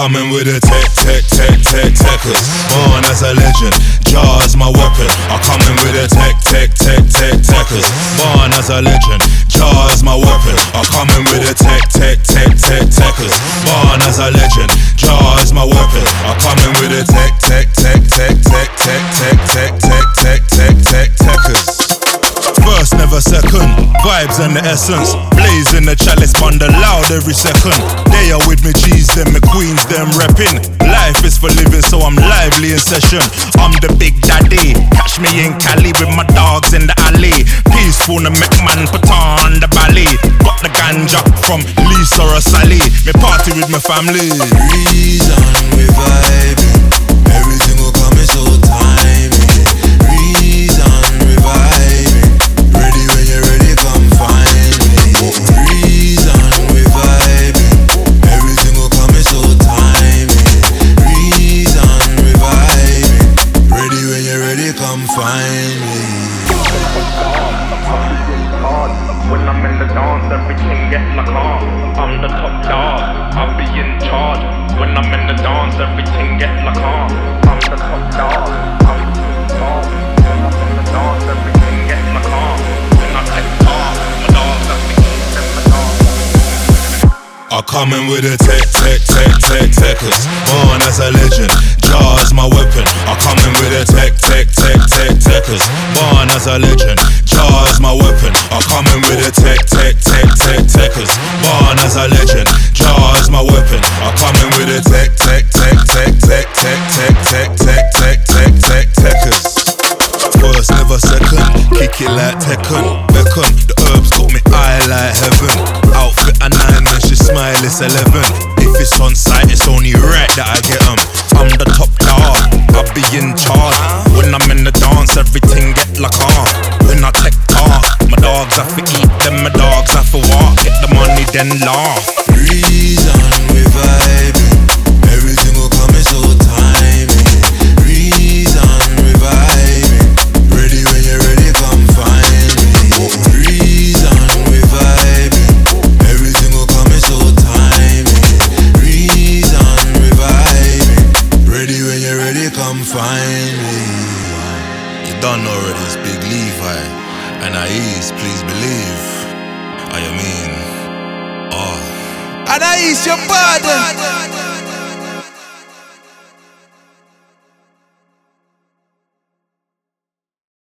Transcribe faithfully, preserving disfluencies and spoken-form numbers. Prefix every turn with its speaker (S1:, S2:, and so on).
S1: coming with a tech, tech, tech, tech, techers. Born as a legend, Jaw's my weapon. I'm coming with a tech, tech, tech, tech, techers. Born as a legend, Jaw's my weapon. I'm coming with a tech, tech, tech, tech, techers. Born as a legend, Jaw's my weapon. I'm coming with a tech, tech, tech, tech, tech, tech, tech, tech, tech, tech, tech, tech, techers. First, never second, vibes and the essence. Blazing the chalice, bundle loud every second. They are with me, G's, them, my queens, them repping. Life is for living, so I'm lively in session. I'm the big daddy, catch me in Cali with my dogs in the alley. Peaceful, the McMahon, put on the ballet. Got the ganja from Lisa or Sally. Me party with my family.
S2: Reason we vibing, everything will come in so timing. Reason we vibing, ready when you're ready, come find me. Reason we vibing, everything will come in so timing. Reason we vibing, ready when you're ready, come find me.
S3: When I'm in the dance, everything gets like calm. I'm the top dog, I'll be in charge. When I'm in the dance, everything gets like calm. I'm the top dog, I'll be in charge. When I'm in the dance, everything gets like calm. When I take calm, my dogs, that's the key, them my dogs.
S1: I'm coming with a tech, tech, tech, tech, techers. Born as a legend, Jaw's my weapon. I'm coming with a tech, tech, tech, tech, techers. Born as a legend, Jaw's my weapon. I'm coming with a tech, tech, tech, tech, techers. Born as a legend, Jaw's my weapon. I'm coming with a tech, tech, tech, tech, tech, tech, tech, tech, tech, tech, tech, tech, techers. First, never second, kick it like Tekken. Beckon, the herbs got me eye like heaven. Outfit a nine, when she smile it's eleven. If it's on site, it's only right that I get 'em. I'm the top dog, I'll be in charge. When I'm in the dance, everything get like on. When I take off, my dogs have to eat, then my dogs have to walk. Get the money, then laugh.
S2: Reason we vibing, everything will come in so timing. Reason we vibing, ready when you're ready, come find me. Reason we vibing, everything will come in so timing. Reason we vibing, ready when you're ready, come find me.
S1: You done already, it's Big Levi. And I is, please believe. I mean, oh.
S2: And I is your body.